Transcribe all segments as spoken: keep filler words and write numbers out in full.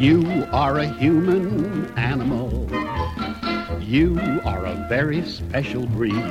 You are a human animal. You are a very special breed.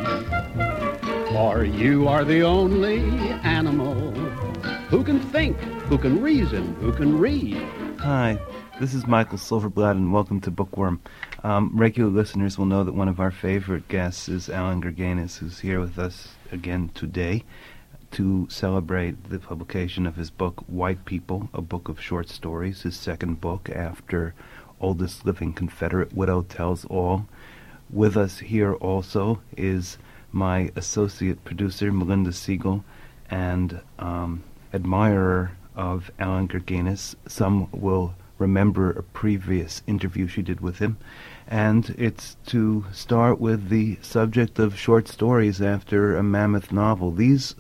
For you are the only animal who can think, who can reason, who can read. Hi, this is Michael Silverblad, and welcome to Bookworm. Um, regular listeners will know that one of our favorite guests is Allen Gurganus, who's here with us again today to celebrate the publication of his book, White People, a book of short stories, his second book after Oldest Living Confederate Widow Tells All. With us here also is my associate producer, Melinda Siegel, and um, admirer of Allen Gurganus. Some will remember a previous interview she did with him. And it's to start with the subject of short stories after a mammoth novel. These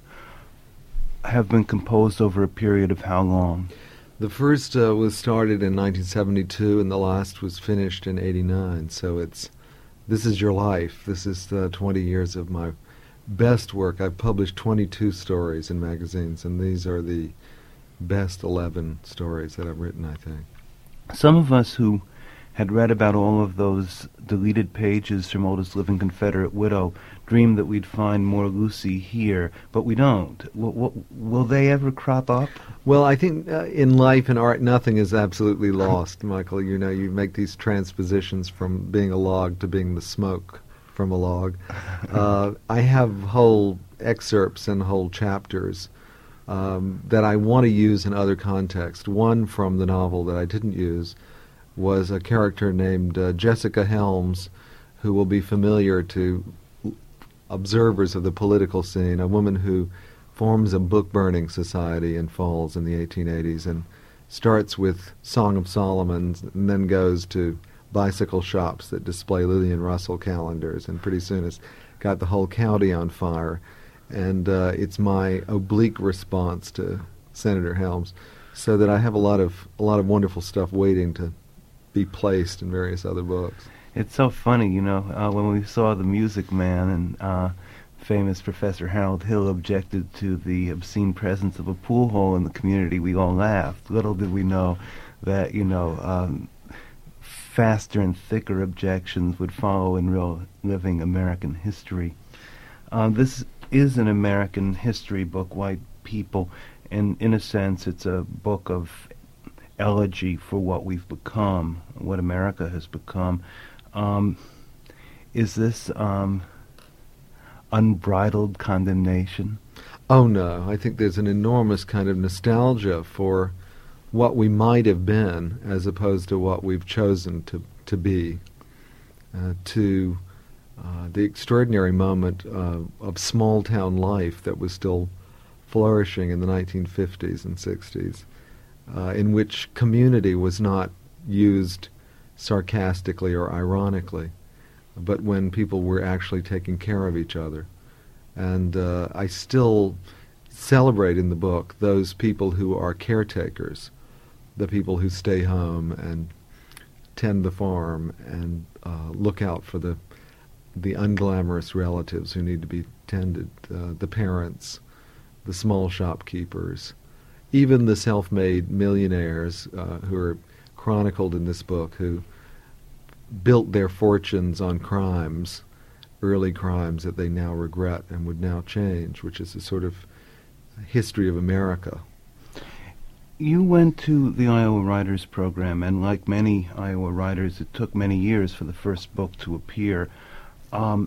have been composed over a period of how long? The first uh, was started in nineteen seventy-two, and the last was finished in eighty-nine. So it's This Is Your Life. This is uh, twenty years of my best work. I've published twenty-two stories in magazines, and these are the best eleven stories that I've written, I think. Some of us who had read about all of those deleted pages from Oldest Living Confederate Widow dreamed that we'd find more Lucy here, but we don't. W- w- will they ever crop up? Well, I think uh, in life and art, nothing is absolutely lost, Michael. You know, you make these transpositions from being a log to being the smoke from a log. Uh, I have whole excerpts and whole chapters um, that I want to use in other contexts. One from the novel that I didn't use was a character named uh, Jessica Helms, who will be familiar to observers of the political scene, a woman who forms a book-burning society in Falls in the eighteen eighties and starts with Song of Solomon and then goes to bicycle shops that display Lillian Russell calendars, and pretty soon it's got the whole county on fire. And uh, it's my oblique response to Senator Helms, so that I have a lot of a lot of wonderful stuff waiting to be placed in various other books. It's so funny, you know, uh, when we saw The Music Man and uh, famous Professor Harold Hill objected to the obscene presence of a pool hall in the community, we all laughed. Little did we know that, you know, um, faster and thicker objections would follow in real living American history. Uh, this is an American history book, White People, and in a sense it's a book of elegy for what we've become, what America has become. Um, is this um, unbridled condemnation? Oh, no. I think there's an enormous kind of nostalgia for what we might have been as opposed to what we've chosen to, to be, uh, to uh, the extraordinary moment uh, of small-town life that was still flourishing in the nineteen fifties and sixties. Uh, in which community was not used sarcastically or ironically, but when people were actually taking care of each other. And uh, I still celebrate in the book those people who are caretakers, the people who stay home and tend the farm and uh, look out for the the unglamorous relatives who need to be tended, uh, the parents, the small shopkeepers, even the self-made millionaires uh, who are chronicled in this book, who built their fortunes on crimes, early crimes that they now regret and would now change, which is a sort of history of America. You went to the Iowa Writers Program, and like many Iowa writers, it took many years for the first book to appear. Um,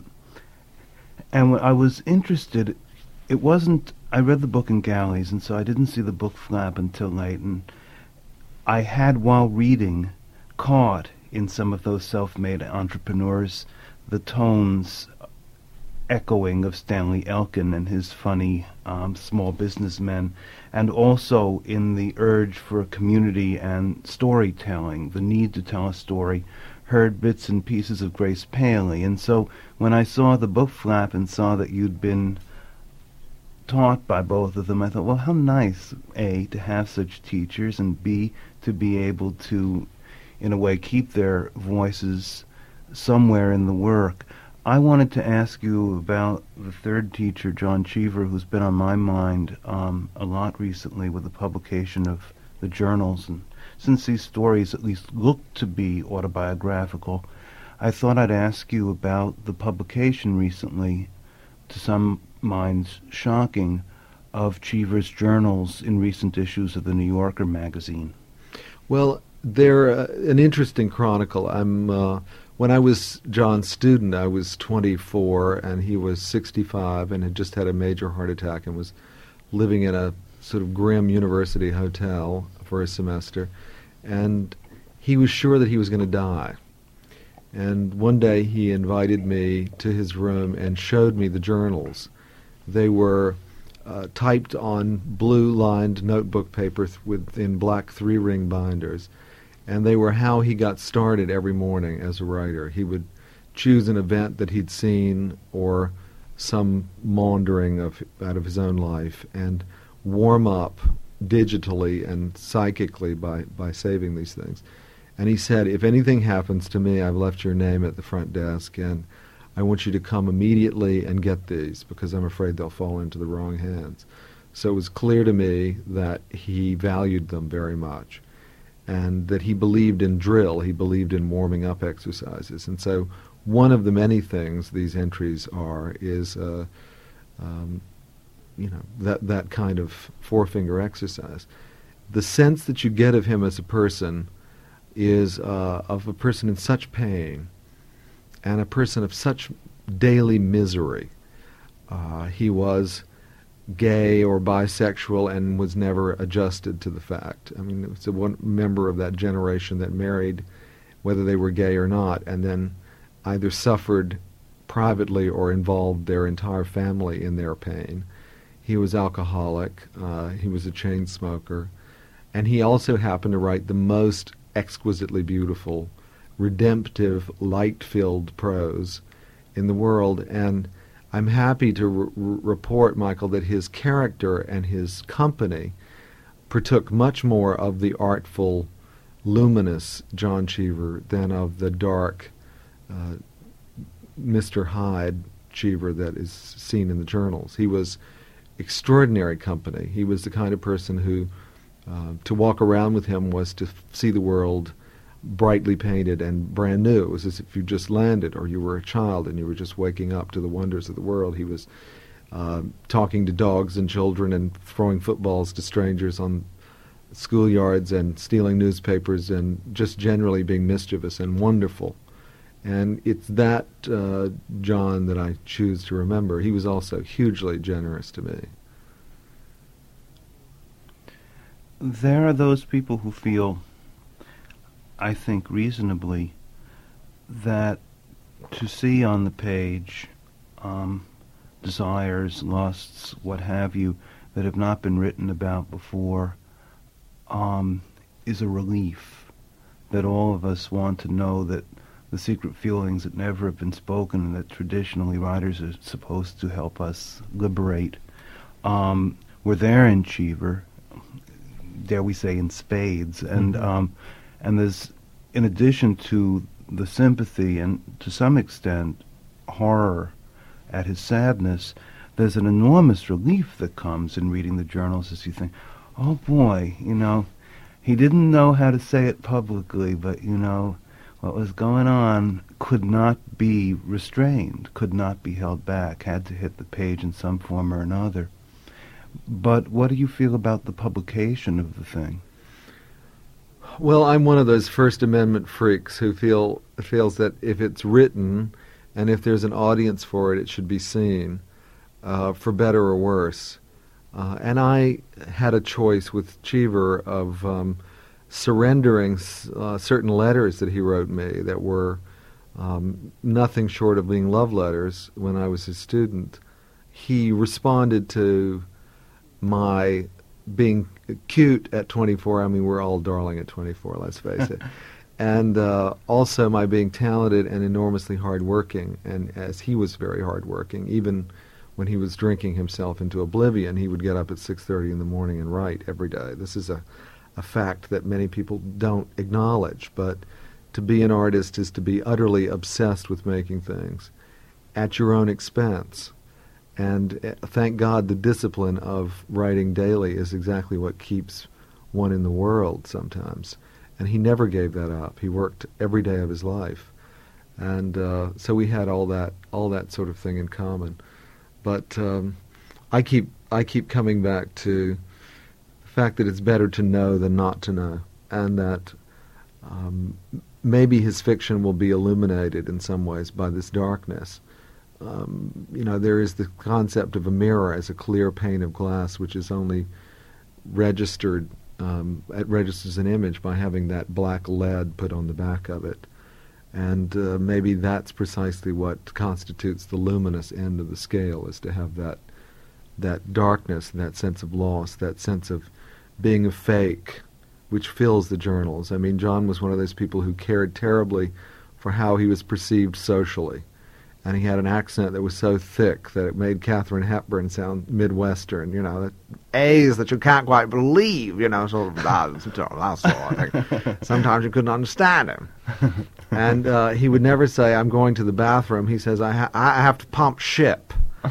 and I was interested, it wasn't, I read the book in galleys, and so I didn't see the book flap until late, and I had, while reading, caught in some of those self-made entrepreneurs the tones echoing of Stanley Elkin and his funny um, small businessmen, and also in the urge for community and storytelling, the need to tell a story. Heard bits and pieces of Grace Paley, and so when I saw the book flap and saw that you'd been taught by both of them, I thought, well, how nice, A, to have such teachers, and B, to be able to, in a way, keep their voices somewhere in the work. I wanted to ask you about the third teacher, John Cheever, who's been on my mind um, a lot recently with the publication of the journals. And since these stories at least look to be autobiographical, I thought I'd ask you about the publication recently, to some minds shocking, of Cheever's journals in recent issues of the New Yorker magazine. Well, they're uh, an interesting chronicle. I'm uh, when I was John's student, I was twenty-four, and he was sixty-five, and had just had a major heart attack and was living in a sort of grim university hotel for a semester, and he was sure that he was going to die. And one day he invited me to his room and showed me the journals. They were uh, typed on blue-lined notebook paper th- with in black three-ring binders, and they were how he got started every morning as a writer. He would choose an event that he'd seen or some maundering of out of his own life and warm up digitally and psychically by, by saving these things. And he said, if anything happens to me, I've left your name at the front desk, and I want you to come immediately and get these, because I'm afraid they'll fall into the wrong hands. So it was clear to me that he valued them very much, and that he believed in drill, he believed in warming up exercises. And so one of the many things these entries are is, uh, um, you know, that, that kind of four-finger exercise. The sense that you get of him as a person is uh, of a person in such pain and a person of such daily misery. Uh, he was gay or bisexual and was never adjusted to the fact. I mean, it was a one member of that generation that married whether they were gay or not, and then either suffered privately or involved their entire family in their pain. He was alcoholic, uh, he was a chain smoker, and he also happened to write the most exquisitely beautiful, redemptive, light-filled prose in the world. And I'm happy to r- report, Michael, that his character and his company partook much more of the artful, luminous John Cheever than of the dark uh, Mister Hyde Cheever that is seen in the journals. He was extraordinary company. He was the kind of person who Uh, to walk around with him was to f- see the world brightly painted and brand new. It was as if you just landed, or you were a child and you were just waking up to the wonders of the world. He was uh, talking to dogs and children and throwing footballs to strangers on schoolyards and stealing newspapers and just generally being mischievous and wonderful. And it's that uh, John that I choose to remember. He was also hugely generous to me. There are those people who feel, I think reasonably, that to see on the page um, desires, lusts, what have you, that have not been written about before, um, is a relief. That all of us want to know that the secret feelings that never have been spoken and that traditionally writers are supposed to help us liberate um, were there in Cheever, dare we say, in spades. And mm-hmm. um, and there's, in addition to the sympathy and to some extent horror at his sadness, there's an enormous relief that comes in reading the journals as you think, oh boy, you know, he didn't know how to say it publicly, but you know, what was going on could not be restrained, could not be held back, had to hit the page in some form or another. But what do you feel about the publication of the thing? Well, I'm one of those First Amendment freaks who feel feels that if it's written and if there's an audience for it, it should be seen, uh, for better or worse. Uh, and I had a choice with Cheever of um, surrendering uh, certain letters that he wrote me that were um, nothing short of being love letters when I was his student. He responded to my being cute at twenty-four. I mean, we're all darling at twenty-four, let's face it. And uh, also my being talented and enormously hardworking. And as he was very hardworking, even when he was drinking himself into oblivion, he would get up at six thirty in the morning and write every day. This is a, a fact that many people don't acknowledge. But to be an artist is to be utterly obsessed with making things at your own expense. And uh, thank God the discipline of writing daily is exactly what keeps one in the world sometimes. And he never gave that up. He worked every day of his life. And uh, so we had all that all that sort of thing in common. But um, I keep I keep coming back to the fact that it's better to know than not to know, and that um, maybe his fiction will be illuminated in some ways by this darkness. Um, you know, there is the concept of a mirror as a clear pane of glass, which is only registered, um, it registers an image by having that black lead put on the back of it. And uh, maybe that's precisely what constitutes the luminous end of the scale, is to have that that darkness, that sense of loss, that sense of being a fake, which fills the journals. I mean, John was one of those people who cared terribly for how he was perceived socially. And he had an accent that was so thick that it made Katharine Hepburn sound Midwestern, you know, that A's that you can't quite believe, you know, sort of that sort of thing. Sometimes you couldn't understand him. And uh, he would never say, I'm going to the bathroom. He says, I, ha- I have to pump ship.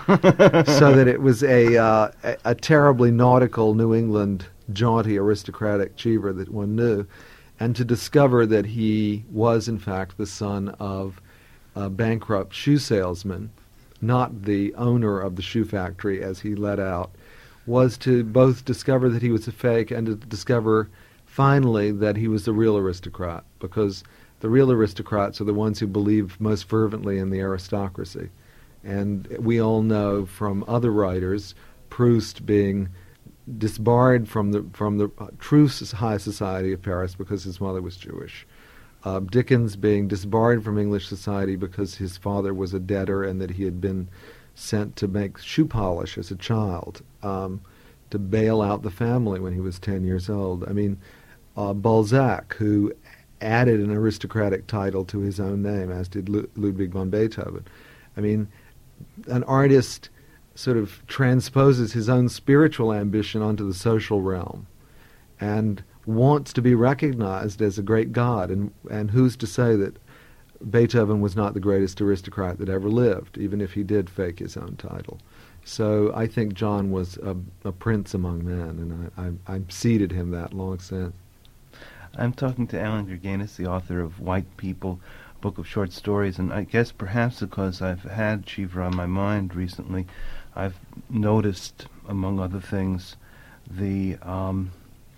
So that it was a, uh, a, a terribly nautical New England, jaunty, aristocratic Cheever that one knew. And to discover that he was, in fact, the son of a bankrupt shoe salesman, not the owner of the shoe factory as he let out, was to both discover that he was a fake and to discover finally that he was the real aristocrat, because the real aristocrats are the ones who believe most fervently in the aristocracy. And we all know from other writers, Proust being disbarred from the from the uh, true high society of Paris because his mother was Jewish. Uh, Dickens being disbarred from English society because his father was a debtor and that he had been sent to make shoe polish as a child, um, to bail out the family when he was ten years old. I mean, uh, Balzac, who added an aristocratic title to his own name, as did Lu- Ludwig von Beethoven. I mean, an artist sort of transposes his own spiritual ambition onto the social realm and wants to be recognized as a great god, and and who's to say that Beethoven was not the greatest aristocrat that ever lived, even if he did fake his own title. So I think John was a, a prince among men, and I, I, I've ceded him that long since. I'm talking to Alan Gurganus, the author of White People, a book of short stories, and I guess perhaps because I've had Cheever on my mind recently, I've noticed, among other things, the um,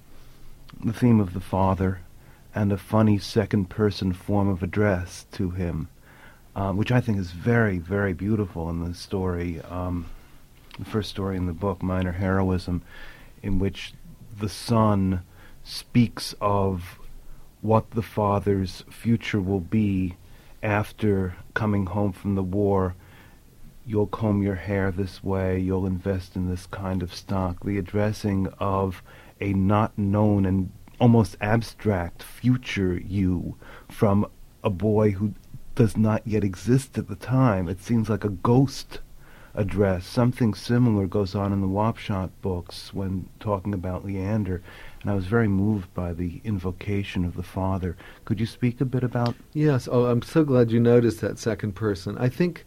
the theme of the father and a funny second-person form of address to him, uh, which I think is very, very beautiful in the story, um, the first story in the book, Minor Heroism, in which the son speaks of what the father's future will be after coming home from the war. You'll comb your hair this way, you'll invest in this kind of stock. The addressing of a not known and almost abstract future you from a boy who does not yet exist at the time. It seems like a ghost address. Something similar goes on in the Wapshot books when talking about Leander, and I was very moved by the invocation of the father. Could you speak a bit about... Yes, oh, I'm so glad you noticed that second person. I think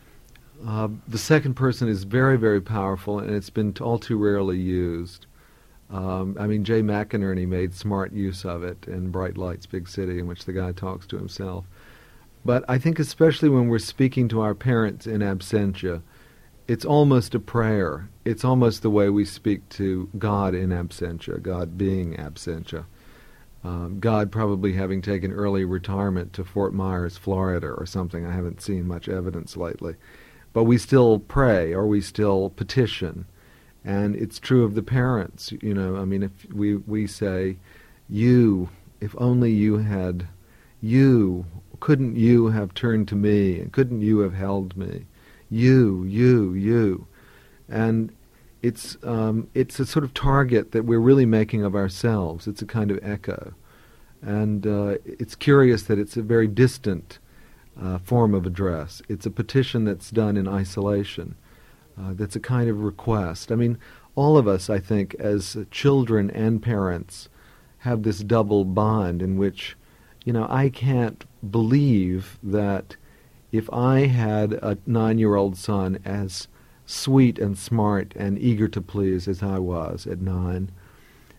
uh, the second person is very, very powerful, and it's been all too rarely used. Um, I mean, Jay McInerney made smart use of it in Bright Lights, Big City, in which the guy talks to himself. But I think especially when we're speaking to our parents in absentia, it's almost a prayer. It's almost the way we speak to God in absentia, God being absentia. Um, God probably having taken early retirement to Fort Myers, Florida, or something. I haven't seen much evidence lately. But we still pray, or we still petition. And it's true of the parents, you know, I mean, if we, we say, you, if only you had, you, couldn't you have turned to me, and couldn't you have held me? You, you, you. And it's um, it's a sort of target that we're really making of ourselves. It's a kind of echo. And uh, it's curious that it's a very distant uh, form of address. It's a petition that's done in isolation. Uh, that's a kind of request. I mean, all of us, I think, as children and parents, have this double bond in which, you know, I can't believe that if I had a nine-year-old son as sweet and smart and eager to please as I was at nine,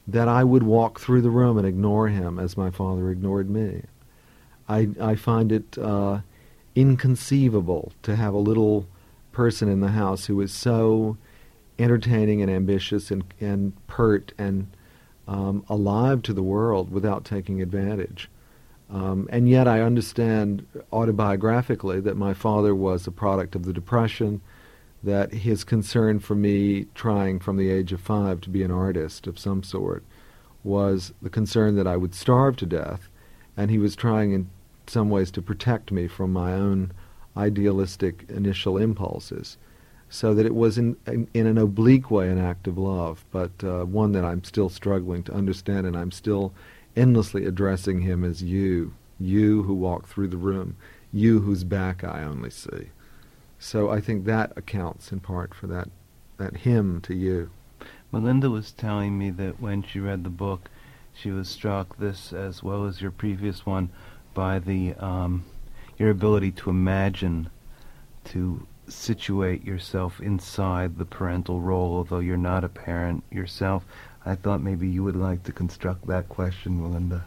that I would walk through the room and ignore him as my father ignored me. I, I find it uh, inconceivable to have a little person in the house who is so entertaining and ambitious and, and pert and um, alive to the world without taking advantage. Um, and yet I understand autobiographically that my father was a product of the Depression, that his concern for me trying from the age of five to be an artist of some sort was the concern that I would starve to death, and he was trying in some ways to protect me from my own idealistic initial impulses, so that it was in, in, in an oblique way an act of love, but uh, one that I'm still struggling to understand, and I'm still endlessly addressing him as you, you who walk through the room, you whose back I only see. So I think that accounts in part for that, that hymn to you. Melinda was telling me that when she read the book, she was struck, this as well as your previous one, by the um, your ability to imagine, to situate yourself inside the parental role, although you're not a parent yourself. I thought maybe you would like to construct that question, Melinda.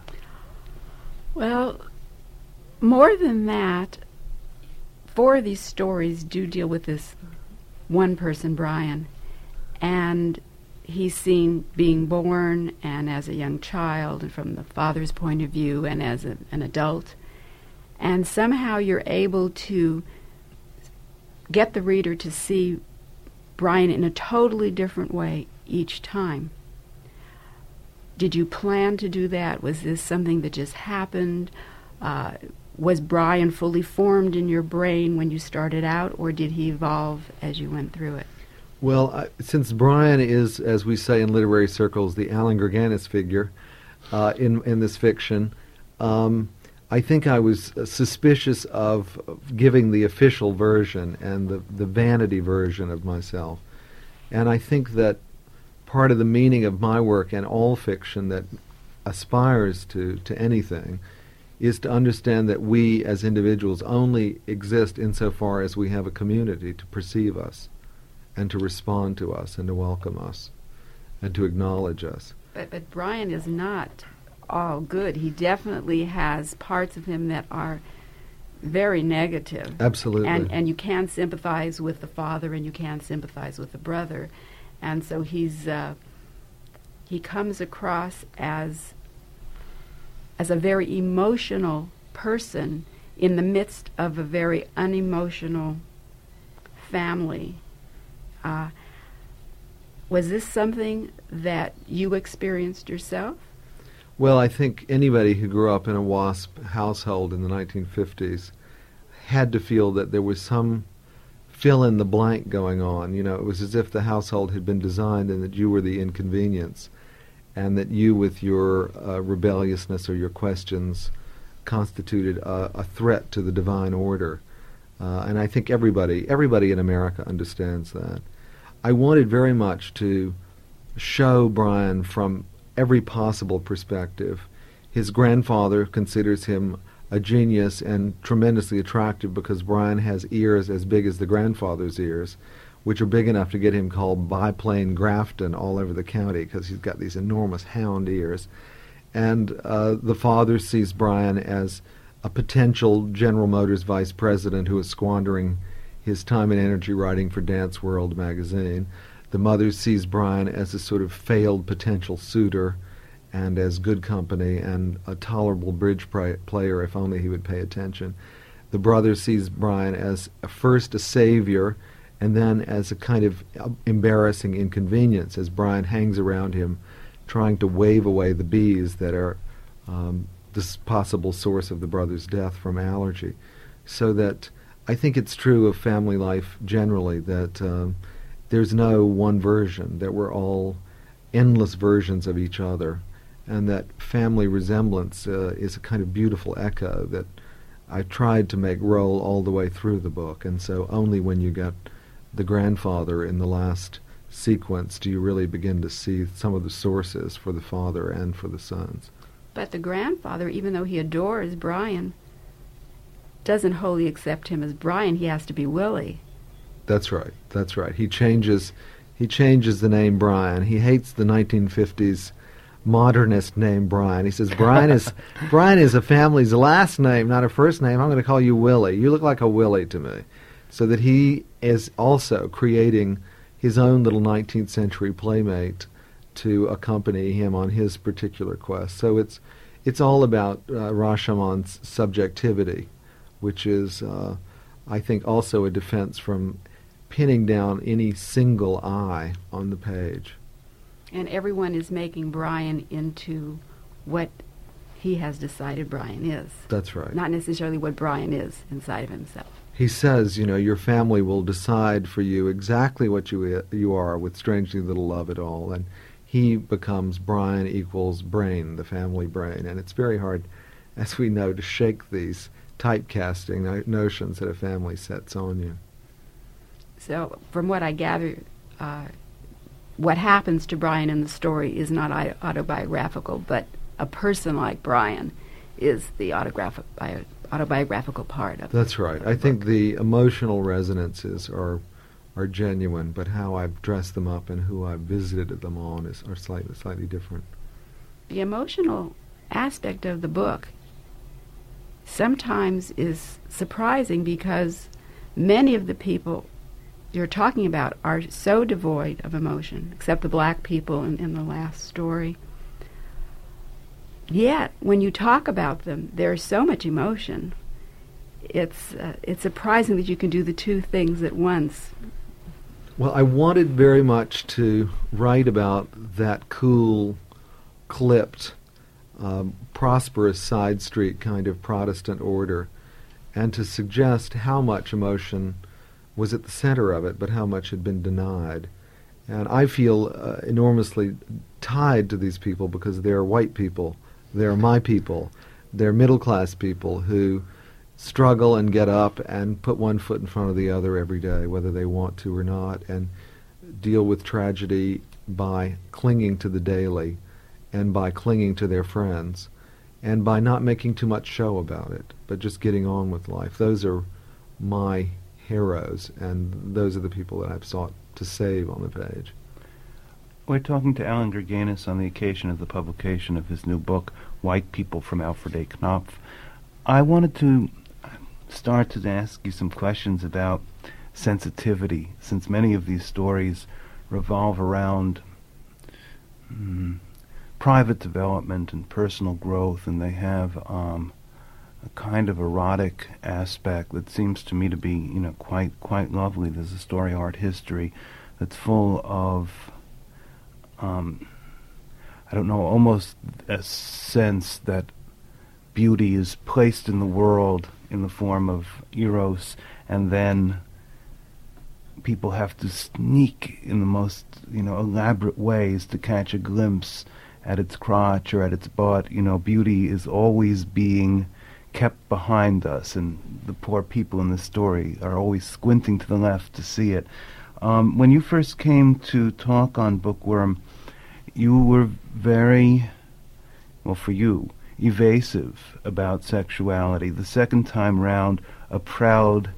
Well, more than that, four of these stories do deal with this one person, Brian, and he's seen being born and as a young child and from the father's point of view and as a, an adult, and somehow you're able to get the reader to see Brian in a totally different way each time. Did you plan to do that? Was this something that just happened? Uh, was Brian fully formed in your brain when you started out, or did he evolve as you went through it? Well, I, since Brian is, as we say in literary circles, the Alan Gurganus figure uh, in, in this fiction, um, I think I was uh, suspicious of giving the official version and the, the vanity version of myself. And I think that part of the meaning of my work and all fiction that aspires to, to anything is to understand that we as individuals only exist insofar as we have a community to perceive us and to respond to us and to welcome us and to acknowledge us. But, but Brian is not all good. He definitely has parts of him that are very negative. Absolutely. And, and you can sympathize with the father and you can sympathize with the brother. And so he's uh, he comes across as as a very emotional person in the midst of a very unemotional family. Uh, was this something that you experienced yourself? Well, I think anybody who grew up in a WASP household in the nineteen fifties had to feel that there was some fill-in-the-blank going on. You know, it was as if the household had been designed and that you were the inconvenience, and that you, with your uh, rebelliousness or your questions, constituted a, a threat to the divine order. Uh, and I think everybody, everybody in America understands that. I wanted very much to show Brian from every possible perspective. His grandfather considers him a genius and tremendously attractive because Brian has ears as big as the grandfather's ears, which are big enough to get him called Biplane Grafton all over the county because he's got these enormous hound ears. And uh, the father sees Brian as a potential General Motors vice president who is squandering his time and energy writing for Dance World magazine. The mother sees Brian as a sort of failed potential suitor and as good company and a tolerable bridge pra- player if only he would pay attention. The brother sees Brian as a, first a savior and then as a kind of embarrassing inconvenience as Brian hangs around him trying to wave away the bees that are um, this possible source of the brother's death from allergy. So that I think it's true of family life generally that um, there's no one version, that we're all endless versions of each other, and that family resemblance uh, is a kind of beautiful echo that I tried to make roll all the way through the book. And so only when you get the grandfather in the last sequence do you really begin to see some of the sources for the father and for the sons. But the grandfather, even though he adores Brian, doesn't wholly accept him as Brian. He has to be Willie. That's right. That's right. He changes he changes the name Brian. He hates the nineteen fifties modernist name Brian. He says, Brian is Brian is a family's last name, not a first name. I'm going to call you Willie. You look like a Willie to me. So that he is also creating his own little nineteenth century playmate to accompany him on his particular quest. So it's it's all about uh, Rashomon's subjectivity, which is, uh, I think, also a defense from pinning down any single I on the page. And everyone is making Brian into what he has decided Brian is. That's right. Not necessarily what Brian is inside of himself. He says, you know, your family will decide for you exactly what you you are with strangely little love at all. And he becomes Brian equals brain, the family brain. And it's very hard, as we know, to shake these typecasting no- notions that a family sets on you. So from what I gather, uh, what happens to Brian in the story is not I- autobiographical, but a person like Brian is the autograph- bio- autobiographical part of That's the, right. of the I think book. the emotional resonances are are genuine, but how I've dressed them up and who I've visited them on is are slightly slightly different. The emotional aspect of the book sometimes is surprising because many of the people you're talking about are so devoid of emotion, except the black people in, in the last story. Yet, when you talk about them, there's so much emotion. It's uh, it's surprising that you can do the two things at once. Well, I wanted very much to write about that cool, clipped, um, prosperous side street kind of Protestant order, and to suggest how much emotion was at the center of it, but how much had been denied. And I feel uh, enormously tied to these people because they're white people, they're my people, they're middle-class people who struggle and get up and put one foot in front of the other every day, whether they want to or not, and deal with tragedy by clinging to the daily and by clinging to their friends and by not making too much show about it, but just getting on with life. Those are my heroes, and those are the people that I've sought to save on the page. We're talking to Alan Gurganus on the occasion of the publication of his new book, White People, from Alfred A. Knopf. I wanted to start to ask you some questions about sensitivity, since many of these stories revolve around mm, private development and personal growth, and they have um, a kind of erotic aspect that seems to me to be, you know, quite quite lovely. There's a story, Art History, that's full of, um, I don't know, almost a sense that beauty is placed in the world in the form of eros, and then people have to sneak in the most, you know, elaborate ways to catch a glimpse at its crotch or at its butt. You know, beauty is always being kept behind us, and the poor people in this story are always squinting to the left to see it. Um, when you first came to talk on Bookworm, you were very, well, for you, evasive about sexuality. The second time round, a proud,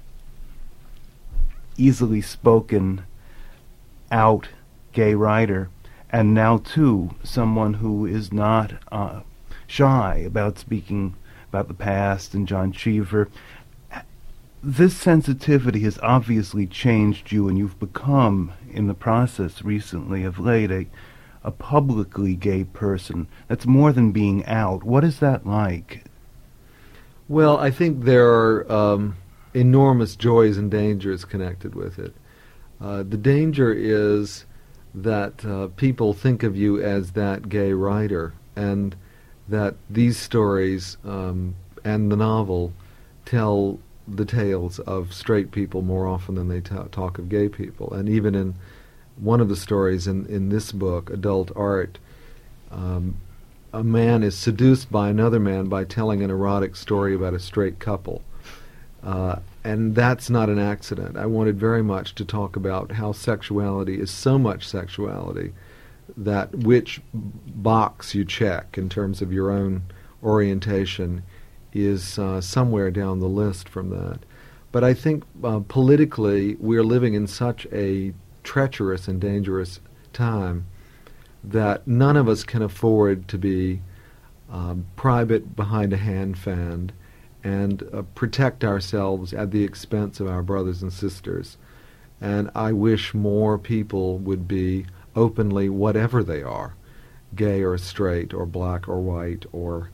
easily spoken, out gay writer, and now too someone who is not uh, shy about speaking about the past and John Cheever. This sensitivity has obviously changed you, and you've become, in the process recently of late, a a publicly gay person. That's more than being out. What is that like? Well, I think there are um, enormous joys and dangers connected with it. Uh, the danger is that uh, people think of you as that gay writer, and that these stories um, and the novel tell the tales of straight people more often than they t- talk of gay people. And even in one of the stories in, in this book, Adult Art, um, a man is seduced by another man by telling an erotic story about a straight couple. Uh, and that's not an accident. I wanted very much to talk about how sexuality is so much sexuality that which box you check in terms of your own orientation is uh, somewhere down the list from that. But I think uh, politically we're living in such a treacherous and dangerous time that none of us can afford to be um, private behind a hand fan and uh, protect ourselves at the expense of our brothers and sisters. And I wish more people would be openly whatever they are, gay or straight or black or white or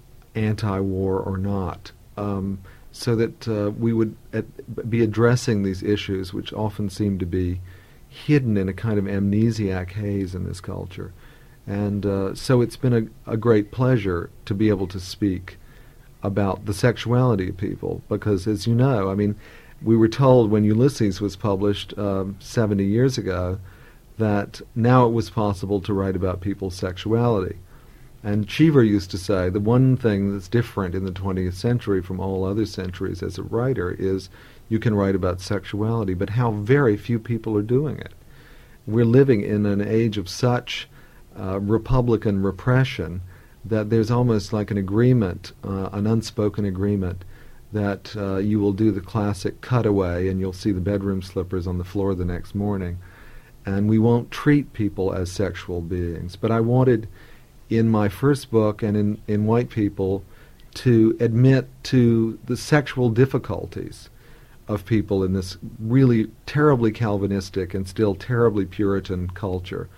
anti-war or not, um, so that uh, we would at, be addressing these issues which often seem to be hidden in a kind of amnesiac haze in this culture. And uh, so it's been a, a great pleasure to be able to speak about the sexuality of people, because as you know, I mean, we were told when Ulysses was published um, seventy years ago that now it was possible to write about people's sexuality. And Cheever used to say the one thing that's different in the twentieth century from all other centuries as a writer is you can write about sexuality, but how very few people are doing it. We're living in an age of such uh, Republican repression that there's almost like an agreement, uh, an unspoken agreement, that uh, you will do the classic cutaway and you'll see the bedroom slippers on the floor the next morning. And we won't treat people as sexual beings. But I wanted, in my first book and in, in White People, to admit to the sexual difficulties of people in this really terribly Calvinistic and still terribly Puritan culture,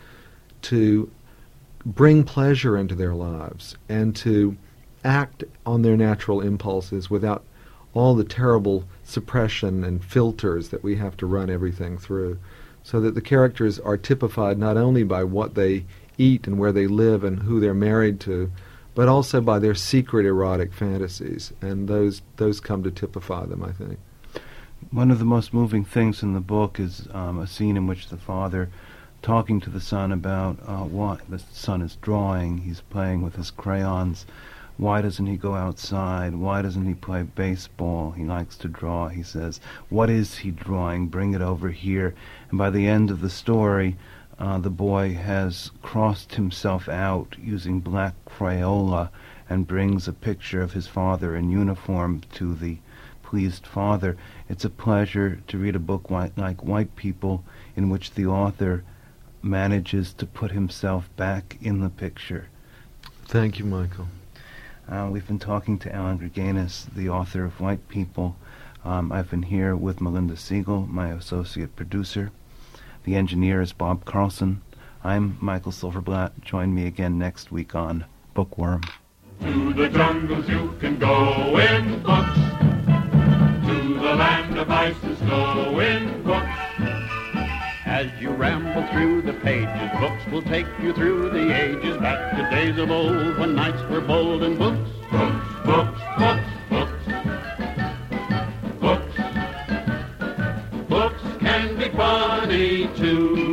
to bring pleasure into their lives and to act on their natural impulses without all the terrible suppression and filters that we have to run everything through, so that the characters are typified not only by what they eat and where they live and who they're married to, but also by their secret erotic fantasies, and those those come to typify them, I think. One of the most moving things in the book is um, a scene in which the father, talking to the son about uh, what the son is drawing, he's playing with his crayons. Why doesn't he go outside? Why doesn't he play baseball? He likes to draw, he says. What is he drawing? Bring it over here. And by the end of the story, uh, the boy has crossed himself out using black Crayola and brings a picture of his father in uniform to the pleased father. It's a pleasure to read a book like White People, in which the author manages to put himself back in the picture. Thank you, Michael. Uh, we've been talking to Alan Gurganus, the author of White People. Um, I've been here with Melinda Siegel, my associate producer. The engineer is Bob Carlson. I'm Michael Silverblatt. Join me again next week on Bookworm. To the jungles you can go in books. To the land of ice and snow in books. As you ramble through the pages, books will take you through the ages, back to days of old when knights were bold, and books, Books, books, books, books. Books. Books can be funny too.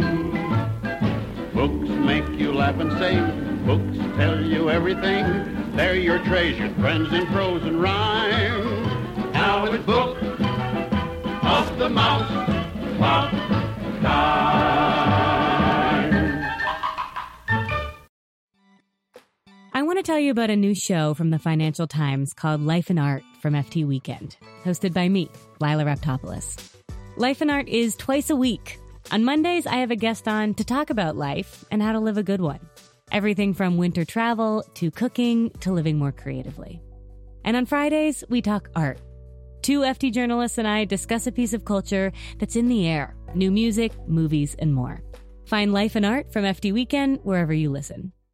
books make you laugh and sing, books tell you everything. They're your treasured friends in prose and rhyme. Now it's Book of the Mouse Clock time. I want to tell you about a new show from the Financial Times called Life and Art from F T Weekend, hosted by me, Lila Raptopoulos. Life and Art is twice a week. On Mondays, I have a guest on to talk about life and how to live a good one. Everything from winter travel to cooking to living more creatively. And on Fridays, we talk art. Two F T journalists and I discuss a piece of culture that's in the air, new music, movies, and more. Find Life and Art from F T Weekend wherever you listen.